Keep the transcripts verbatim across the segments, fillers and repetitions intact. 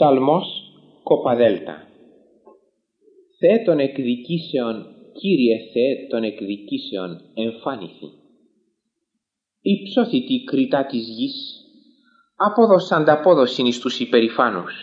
Ψαλμός κοπαδέλτα. Θεέ των εκδικήσεων, Κύριε Θεέ των εκδικήσεων, εμφάνιθη. Υψώθητη κριτά της γης, απόδος ανταπόδοσιν εις τους υπερηφάνους.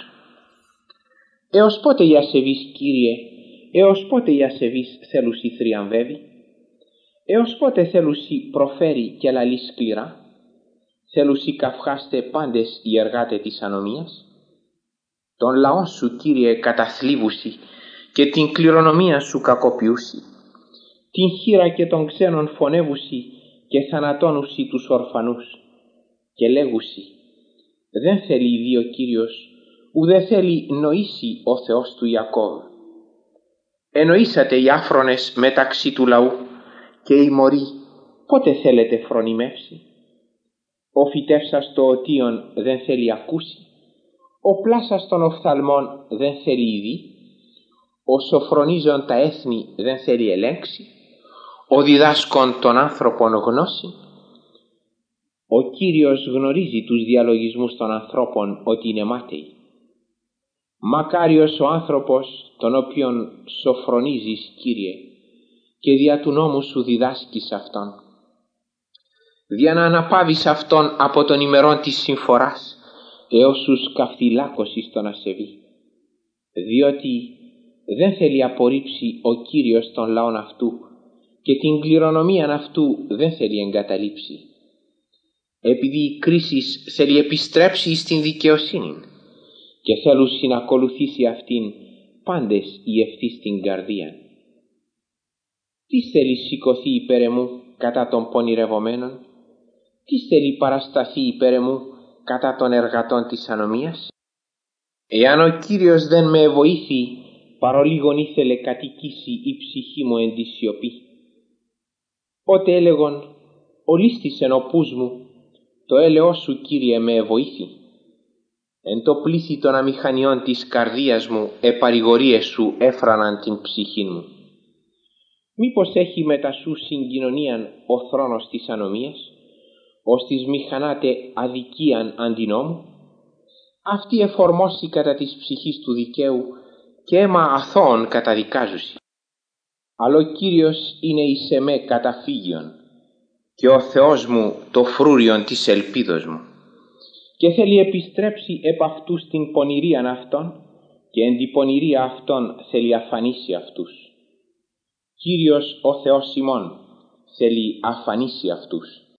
Έως πότε η ασεβής, Κύριε, έως πότε η ασεβής θέλουσι θριαμβεύει, έως πότε θέλουσι προφέρει και λαλεί σκληρά, θέλουσι καυχάστε πάντες οι εργάτε της ανομίας. Τον λαόν σου, Κύριε, καταθλίβουσι και την κληρονομία σου κακοποιούσι. Την χείρα και των ξένων φωνεύουσι και θανατώνουσι τους ορφανούς. Και λέγουσι, δεν θέλει ειδή ο Κύριος, ουδέ θέλει νοήσει ο Θεός του Ιακώβ. Εννοήσατε οι άφρονες μεταξύ του λαού και οι μωροί πότε θέλετε φρονιμεύσει. Ο φυτεύσας το οτίον δεν θέλει ακούσει. Ο πλάσας των οφθαλμών δεν θέλει ειδή. Ο σοφρονίζον τα έθνη δεν θέλει ελέγξει. Ο διδάσκον των άνθρωπων γνώση. Ο Κύριος γνωρίζει τους διαλογισμούς των ανθρώπων ότι είναι μάταιοι. Μακάριος ο άνθρωπος τον οποίον σοφρονίζεις, Κύριε, και δια του νόμου σου διδάσκεις αυτόν. Δια να αναπαύεις αυτόν από τον ημερών της συμφοράς, έως σου σκαφυλάκωσης τον ασεβή. Διότι δεν θέλει απορρίψει ο Κύριος τον λαόν αυτού και την κληρονομίαν αυτού δεν θέλει εγκαταλείψει. Επειδή η κρίση θέλει επιστρέψει στην δικαιοσύνη και θέλουν να ακολουθήσει αυτήν πάντες οι ευθύς στην καρδία. Τι θέλει σηκωθεί υπέρ εμού κατά των πονηρευομένων, τι θέλει παρασταθεί υπέρ εμού κατά των εργατών της ανομίας. Εάν ο Κύριος δεν με βοήθει, παρολίγον ήθελε κατοικήσει η ψυχή μου εν τη σιωπή. Ότε έλεγον, ολίστησεν ο πούς μου, το έλεος σου, Κύριε, με βοήθη. Εν το πλήθη των αμηχανιών της καρδίας μου, επαρηγορίες σου έφραναν την ψυχή μου. Μήπως έχει μετά σου συγκοινωνίαν ο θρόνος της ανομίας, ως της μηχανάτε αδικίαν αντινόμου. Αυτή εφορμώσει κατά της ψυχής του δικαίου και αίμα αθώων καταδικάζουσι. Αλλά ο Κύριος είναι εις εμέ καταφύγιον και ο Θεός μου το φρούριον της ελπίδος μου. Και θέλει επιστρέψει επ' αυτούς την πονηρίαν αυτών και εν την πονηρία αυτών θέλει αφανίσει αυτούς. Κύριος ο Θεός ημών θέλει αφανίσει αυτούς.